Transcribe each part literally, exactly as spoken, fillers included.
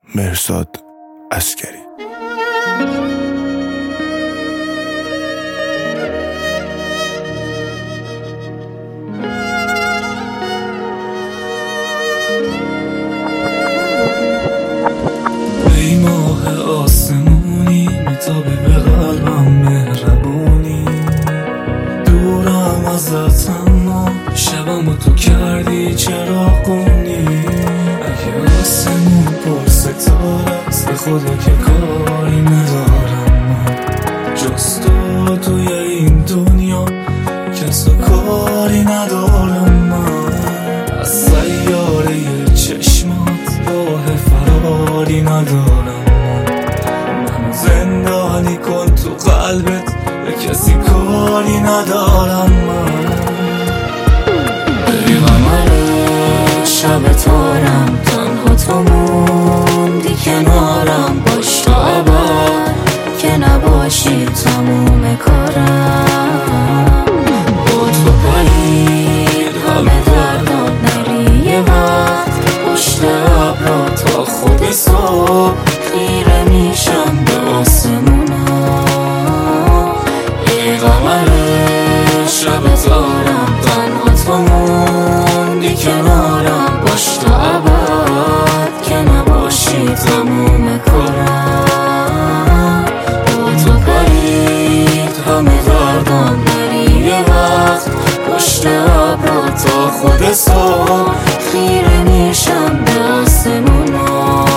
مهرزاد عسکری. ای ماه آسمونی میتابی به قلبم مهربونی، دورم ازت اما شبمو تو کردی چراغونی. اگه آسمون پر ستاره است به خدا که کاری ندارم من، جز تو توی این دنیا کس و کاری ندارم من. از سیاره چشمات راه فراری ندارم من، منو زندانی کن تو قلبت به کسی کاری ندارم من. ای قمر شب تارم تنها تو موندی کنارم، باش تا ابد که نباشی تموم کارم. با تو پرید همه دردم نری یه وقت پشت ابرا تا خود صبح خیره میشم به آسمونا. ای قمر شب تارم تنها تو موندی کنارم، باش تا ابد که نباشی تموم کارم. با تو پرید همه دردم نری یه وقت پشت ابرا تا خود صبح خیره میشم به آسمونا.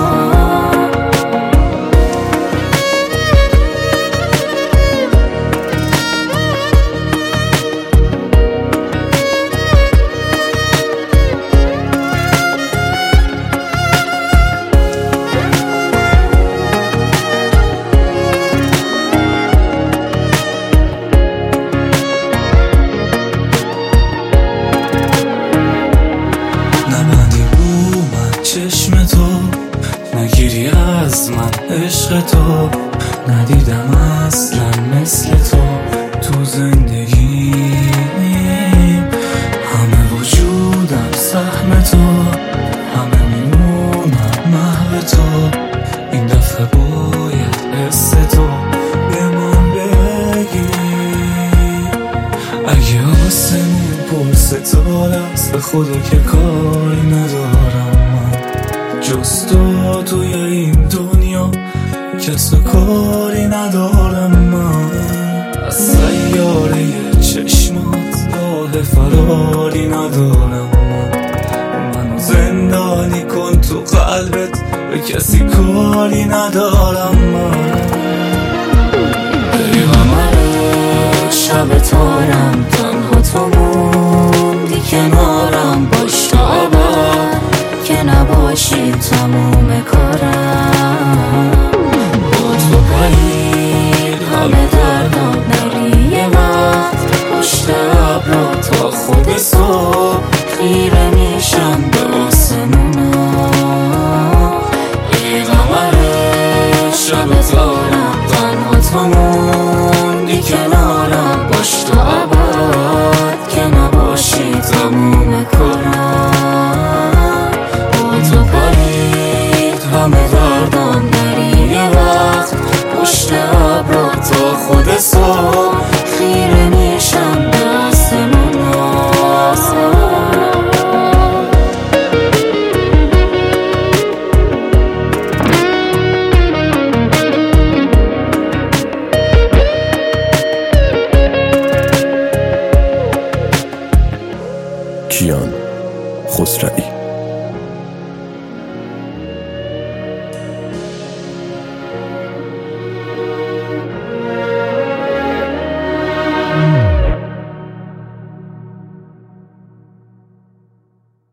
چشم تو نگیری از من عشق تو، ندیدم اصلا مثل تو تو زندگیم. همه وجودم سهم تو، همه میمونم محو تو. این دفعه باید حس تو به من بگی. اگه آسمون پر ستاره است به خدا که کاری ندارم من، جز تو توی این دنیا کس و کاری ندارم من. از سیاره چشمات راه فراری ندارم من، منو زندانی کن تو قلبت به کسی کاری ندارم من. ای قمر شب تارم تنها تو موندی کنارم، باش تا ابد که نباشی تموم کارم. با تو پرید همه دردم نری یه وقت پشت ابرا تا خود صبح خیره میشم به آسمونا. ای قمر شب تارم تنها تو موندی کنارم، باش تا ابد که نباشی تموم کارم. تو پرید همه دردم نری یه وقت پشت ابرا تا خود صبح خیره میشم به آسمونا. کیان خسروی.